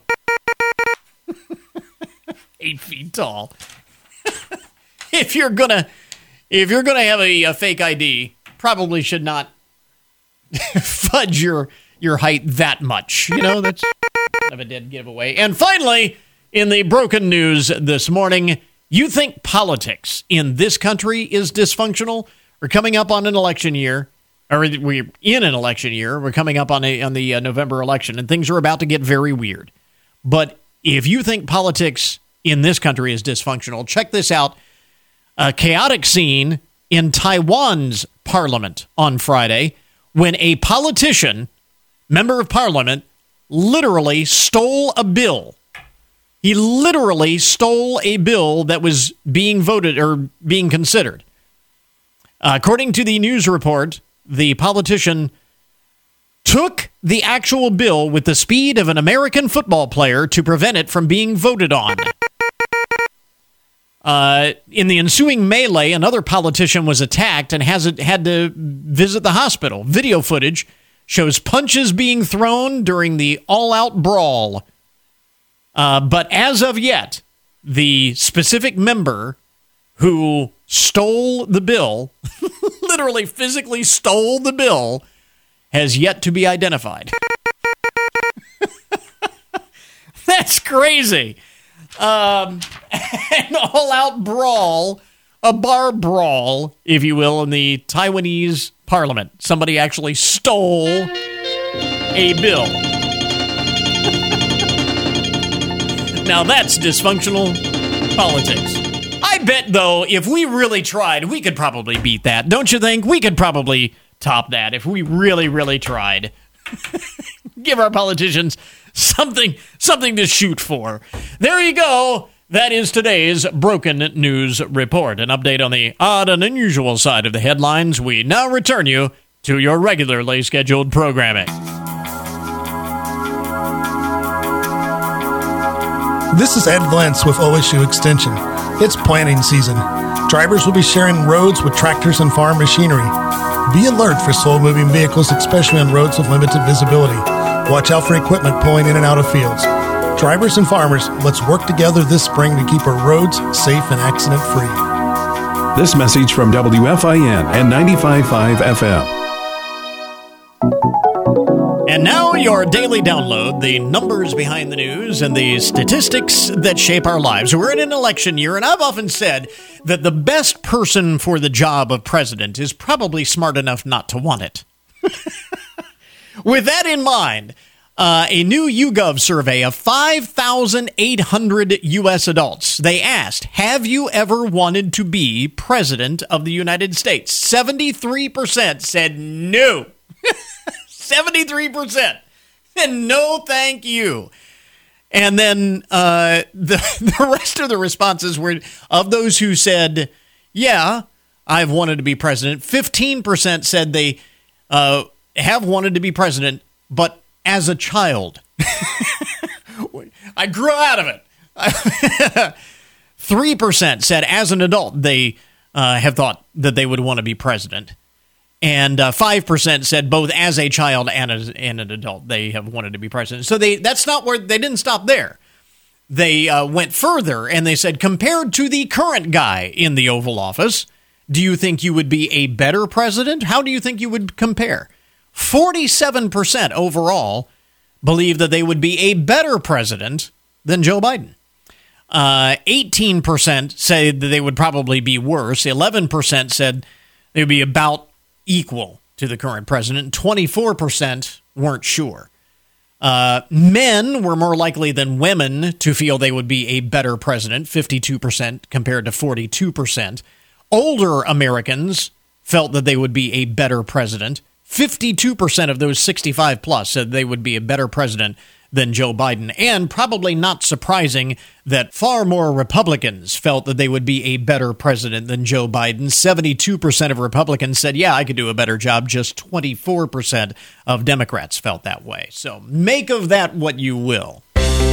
eight feet tall. If you're gonna, if you're gonna have a, a fake I D, probably should not fudge your your height that much. You know, that's kind of a dead giveaway. And finally, in the broken news this morning, you think politics in this country is dysfunctional? We're coming up on an election year, or we're in an election year. We're coming up on a on the uh, November election, and things are about to get very weird. But if you think politics in this country is dysfunctional, check this out. A chaotic scene in Taiwan's parliament on Friday when a politician, member of parliament, literally stole a bill. He literally stole a bill that was being voted or being considered. Uh, according to the news report, the politician took the actual bill with the speed of an American football player to prevent it from being voted on. Uh, in the ensuing melee, another politician was attacked and has had to visit the hospital. Video footage shows punches being thrown during the all-out brawl. Uh, but as of yet, the specific member who stole the bill, literally physically stole the bill, has yet to be identified. That's crazy. Um, an all-out brawl, a bar brawl, if you will, in the Taiwanese parliament. Somebody actually stole a bill. Now that's dysfunctional politics. I bet, though, if we really tried, we could probably beat that. Don't you think? We could probably top that if we really, really tried. Give our politicians something something to shoot for. There you go. That is today's Broken News Report. An update on the odd and unusual side of the headlines. We now return you to your regularly scheduled programming.
This is Ed Lentz with O S U Extension. It's planting season. Drivers will be sharing roads with tractors and farm machinery. Be alert for slow-moving vehicles, especially on roads with limited visibility. Watch out for equipment pulling in and out of fields. Drivers and farmers, let's work together this spring to keep our roads safe and accident-free.
This message from W F I N and ninety-five point five F M.
And now your daily download, the numbers behind the news and the statistics that shape our lives. We're in an election year, and I've often said that the best person for the job of president is probably smart enough not to want it. With that in mind, uh, a new YouGov survey of five thousand eight hundred U S adults, they asked, have you ever wanted to be president of the United States? seventy-three percent said no. seventy-three percent. And no thank you. And then uh, the, the rest of the responses were, of those who said, yeah, I've wanted to be president, fifteen percent said they uh, have wanted to be president, but as a child. I grew out of it. three percent said as an adult they uh, have thought that they would want to be president. And uh, five percent said both as a child and as and an adult they have wanted to be president. So they that's not where they didn't stop there. They uh, went further and they said, compared to the current guy in the Oval Office, do you think you would be a better president? How do you think you would compare? forty-seven percent overall believe that they would be a better president than Joe Biden. Uh, eighteen percent say that they would probably be worse. eleven percent said they would be about equal to the current president. twenty-four percent weren't sure. Uh, men were more likely than women to feel they would be a better president, fifty-two percent compared to forty-two percent. Older Americans felt that they would be a better president. fifty-two percent of those sixty-five plus said they would be a better president than Joe Biden. And probably not surprising that far more Republicans felt that they would be a better president than Joe Biden. seventy-two percent of Republicans said, yeah, I could do a better job. Just twenty-four percent of Democrats felt that way. So make of that what you will.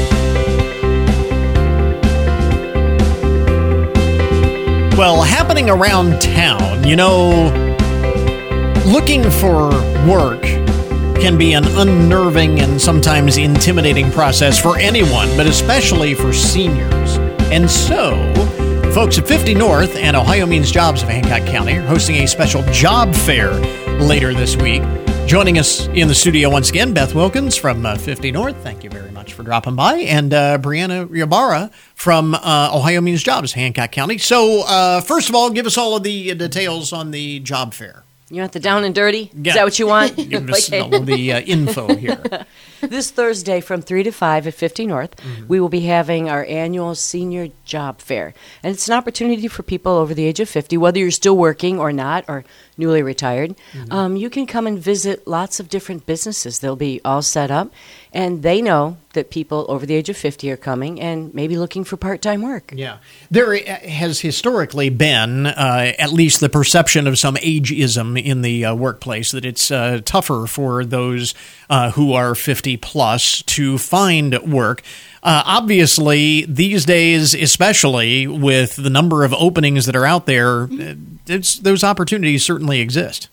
Well, happening around town, you know, looking for work can be an unnerving and sometimes intimidating process for anyone, but especially for seniors. And so, folks at fifty North and Ohio Means Jobs of Hancock County are hosting a special job fair later this week. Joining us in the studio once again, Beth Wilkins from uh, fifty North. Thank you very much for dropping by. And uh, Brianna Ybarra from uh, Ohio Means Jobs, Hancock County. So, uh, first of all, give us all of the details on the job fair.
You want the down and dirty?
Yeah.
Is that what you want?
Give us all of the uh, info here.
This Thursday from three to five at fifty North, mm-hmm. we will be having our annual senior job fair. And it's an opportunity for people over the age of fifty, whether you're still working or not, or newly retired. Mm-hmm. Um, you can come and visit lots of different businesses. They'll be all set up. And they know that people over the age of fifty are coming and maybe looking for part-time work.
Yeah. There has historically been uh, at least the perception of some ageism in the uh, workplace, that it's uh, tougher for those uh, who are fifty plus to find work. Uh, obviously, these days, especially with the number of openings that are out there, it's, those opportunities certainly exist.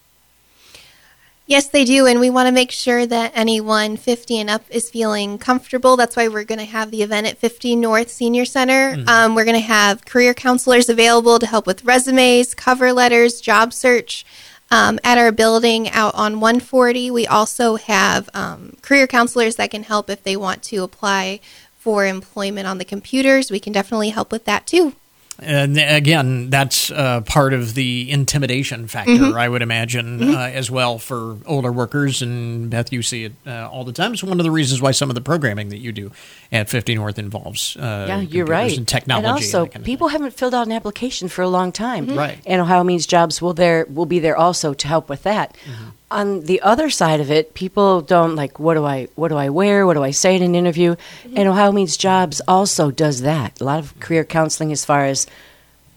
Yes, they do, and we want to make sure that anyone fifty and up is feeling comfortable. That's why we're going to have the event at fifty North Senior Center. Mm-hmm. Um, we're going to have career counselors available to help with resumes, cover letters, job search. Um, at our building out on one forty, we also have um, career counselors that can help if they want to apply for employment on the computers. We can definitely help with that, too.
And again, that's uh, part of the intimidation factor, mm-hmm. I would imagine, mm-hmm. uh, as well for older workers. And Beth, you see it uh, all the time. It's one of the reasons why some of the programming that you do at fifty North involves uh,
yeah, you're right.
and technology.
And also,
and kind of
people
thing.
haven't filled out an application for a long time.
Mm-hmm. Right.
And Ohio Means Jobs will there will be there also to help with that. Mm-hmm. On the other side of it, people don't like, what do I what do I wear? What do I say in an interview? Mm-hmm. And Ohio Means Jobs also does that. A lot of career counseling as far as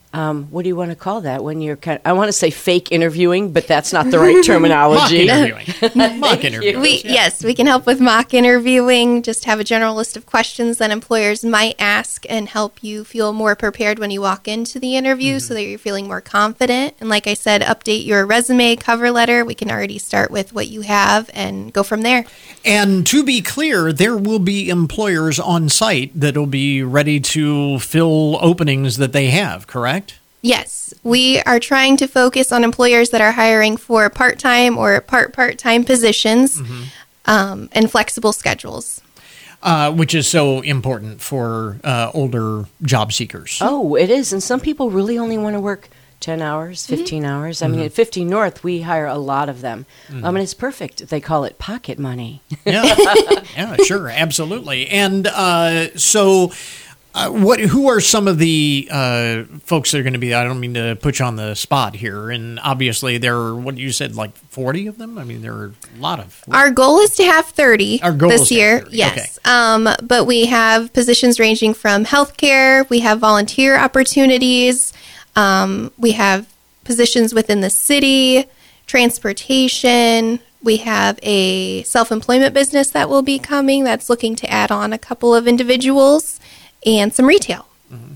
Um, what do you want to call that when you're kind of, I want to say fake interviewing, but that's not the right terminology.
Mock interviewing. Mock interviewing.
We, yeah. Yes, we can help with mock interviewing. Just have a general list of questions that employers might ask and help you feel more prepared when you walk into the interview mm-hmm. so that you're feeling more confident. And like I said, update your resume, cover letter. We can already start with what you have and go from there.
And to be clear, there will be employers on site that will be ready to fill openings that they have, correct?
Yes, we are trying to focus on employers that are hiring for part-time or part-part-time positions mm-hmm. um, and flexible schedules.
Uh, which is so important for uh, older job seekers.
Oh, it is. And some people really only want to work ten hours, fifteen mm-hmm. hours. I mm-hmm. mean, at fifty North, we hire a lot of them. Mm-hmm. I mean, it's perfect. They call it pocket money.
Yeah, yeah, sure, absolutely. And uh, so... Uh, what? Who are some of the uh, folks that are going to be? I don't mean to put you on the spot here, and obviously there are what you said, like forty of them. I mean, there are a lot of.
Our goal is to have thirty
Our goal
this
is
year.
thirty.
Yes,
okay.
um, but we have positions ranging from healthcare. We have volunteer opportunities. Um, we have positions within the city, transportation. We have a self-employment business that will be coming that's looking to add on a couple of individuals. And some retail.
Mm-hmm.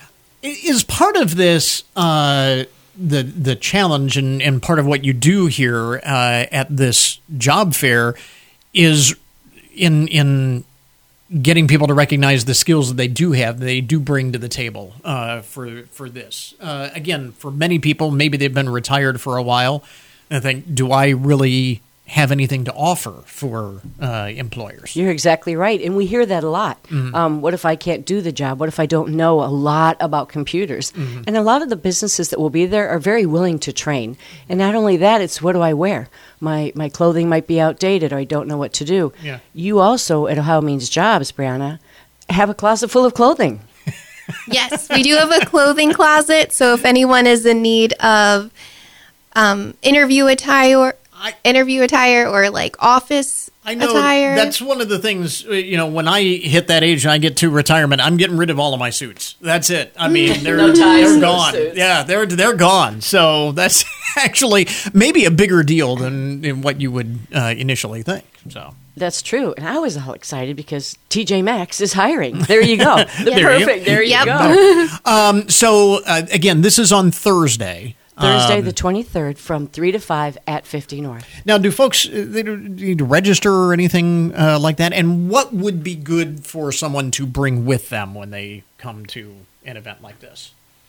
Is part of this uh, the the challenge and, and part of what you do here uh, at this job fair is in in getting people to recognize the skills that they do have, they do bring to the table uh, for for this. Uh, again, for many people, maybe they've been retired for a while and think, do I really have anything to offer for uh, employers?
You're exactly right. And we hear that a lot. Mm-hmm. Um, what if I can't do the job? What if I don't know a lot about computers? Mm-hmm. And a lot of the businesses that will be there are very willing to train. And not only that, it's what do I wear? My my clothing might be outdated or I don't know what to do.
Yeah.
You also, at Ohio Means Jobs, Brianna, have a closet full of clothing.
Yes, we do have a clothing closet. So if anyone is in need of um, interview attire, I, interview attire or like office
I know
attire.
That's one of the things, you know, when I hit that age and I get to retirement, I'm getting rid of all of my suits. That's it. I mean, they're,
no ties
they're
to
gone.
those suits.
Yeah, they're they're gone. So that's actually maybe a bigger deal than, than what you would uh, initially think. So
that's true. And I was all excited because T J Maxx is hiring. There you go. The
there
perfect.
You,
there you
yep.
go.
um, so, uh, again, this is on Thursday.
Thursday,
um,
the twenty-third, from three to five at fifty North.
Now, do folks they need to register or anything uh, like that? And what would be good for someone to bring with them when they come to an event like this?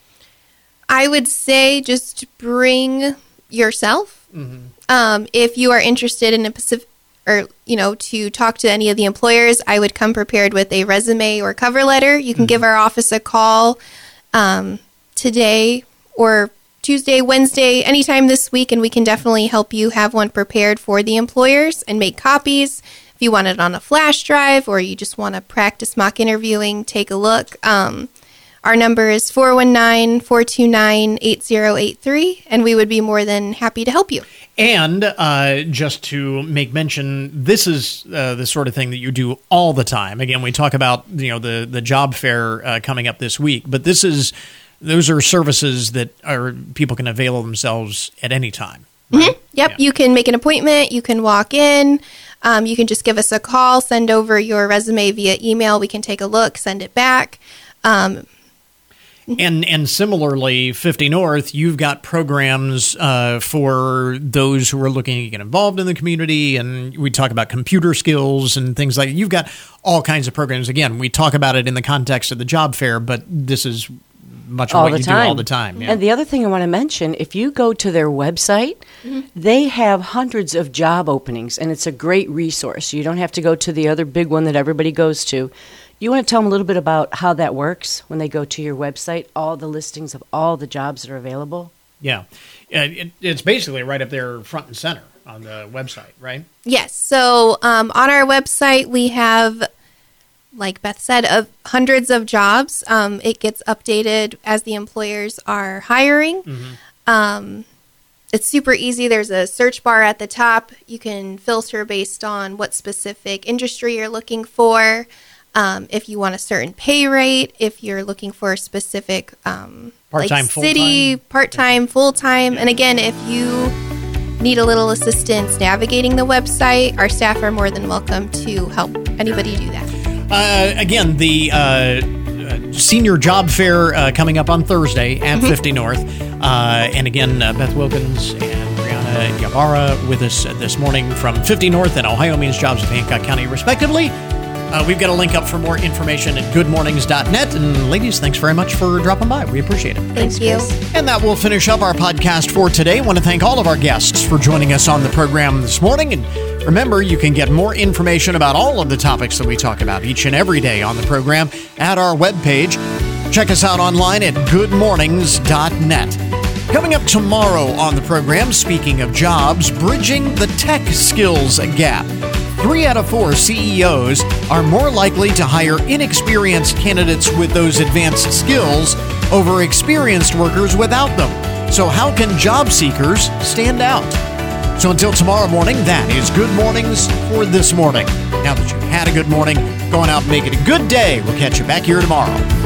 I would say just bring yourself. Mm-hmm. Um, if you are interested in a Pacific, or you know, to talk to any of the employers, I would come prepared with a resume or cover letter. You can mm-hmm. give our office a call um, today or Tuesday, Wednesday, anytime this week, and we can definitely help you have one prepared for the employers and make copies. If you want it on a flash drive or you just want to practice mock interviewing, take a look. Um, our number is four one nine, four two nine, eight zero eight three, and we would be more than happy to help you.
And uh, just to make mention, this is uh, the sort of thing that you do all the time. Again, we talk about you know the, the job fair uh, coming up this week, but this is those are services that are people can avail themselves at any time. Right?
Mm-hmm. Yep, yeah. You can make an appointment. You can walk in. Um, you can just give us a call, send over your resume via email. We can take a look, send it back. Um,
and and similarly, fifty North, you've got programs uh, for those who are looking to get involved in the community, and we talk about computer skills and things like that. You've got all kinds of programs. Again, we talk about it in the context of the job fair, but this is much of
all
what
the
you
time.
do all the time. Yeah.
And the other thing I want to mention, if you go to their website, mm-hmm. they have hundreds of job openings, and it's a great resource. You don't have to go to the other big one that everybody goes to. You want to tell them a little bit about how that works when they go to your website, all the listings of all the jobs that are available?
Yeah. It, it's basically right up there front and center on the website, right?
Yes. So um, on our website, we have, like Beth said, of hundreds of jobs. Um, it gets updated as the employers are hiring. Mm-hmm. Um, it's super easy. There's a search bar at the top. You can filter based on what specific industry you're looking for. Um, if you want a certain pay rate, if you're looking for a specific um,
Part-time,
like city, part-time, full-time. And again, if you need a little assistance navigating the website, our staff are more than welcome to help anybody do that.
Uh, again, the uh, uh, senior job fair uh, coming up on Thursday at mm-hmm. fifty North. Uh, and again, uh, Beth Wilkins and Brianna Yabara with us this morning from fifty North and Ohio Means Jobs of Hancock County, respectively. Uh, we've got a link up for more information at good mornings dot net. And ladies, thanks very much for dropping by. We appreciate it.
Thank
Thanks,
you.
Chris. And that will finish up our podcast for today. I want to thank all of our guests for joining us on the program this morning. And remember, you can get more information about all of the topics that we talk about each and every day on the program at our webpage. Check us out online at good mornings dot net. Coming up tomorrow on the program, speaking of jobs, bridging the tech skills gap. Three out of four C E Os are more likely to hire inexperienced candidates with those advanced skills over experienced workers without them. So how can job seekers stand out? So until tomorrow morning, that is Good Mornings for this morning. Now that you've had a good morning, go on out and make it a good day. We'll catch you back here tomorrow.